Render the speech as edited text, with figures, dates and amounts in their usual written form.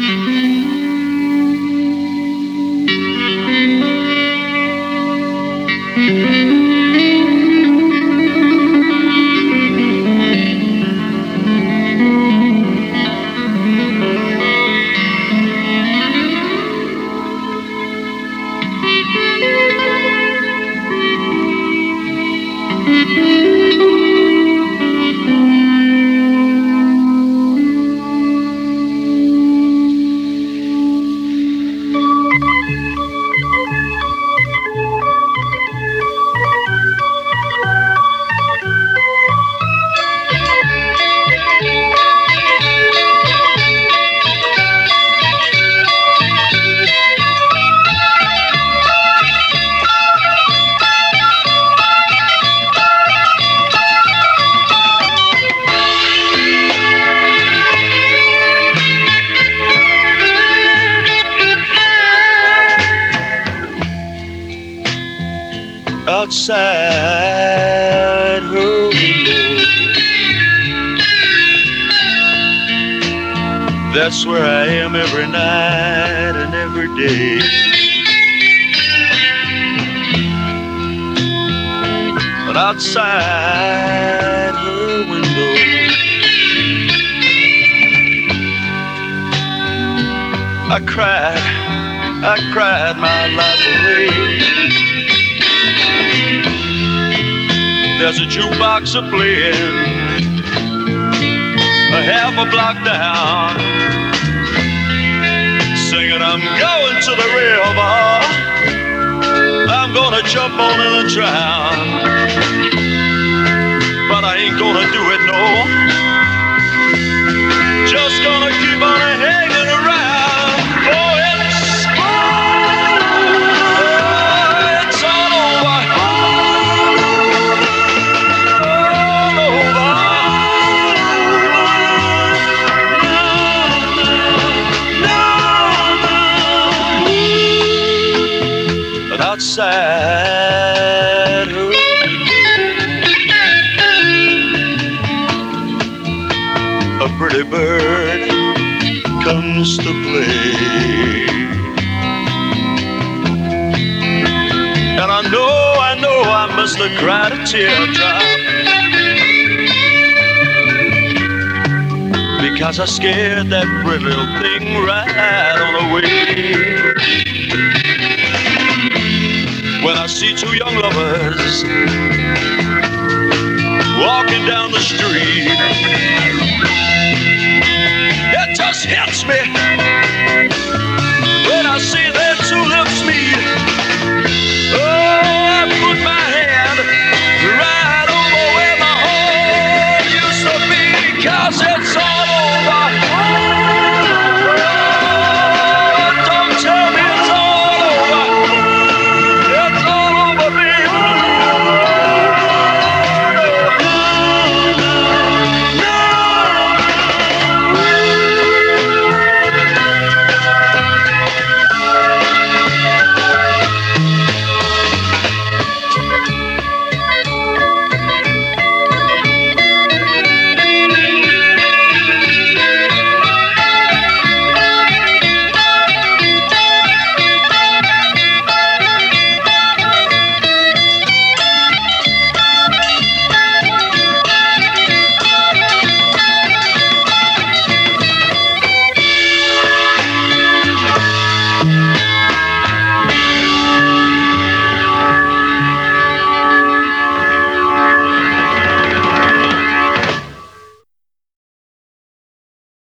Outside her window, that's where I am every night and every day. But outside her window, I cried my life away. There's a jukebox a-playing a half a block down, singing, I'm going to the river, I'm gonna jump on it and drown. But I ain't gonna do it, no. Just gonna keep on hanging around. Oh, it's all over. Outside her window, a pretty bird comes to play, and I know I must have cried a teardrop, because I scared that pretty little thing right on away. When I see two young lovers walking down the street, it just hits me when I see their two lips meet.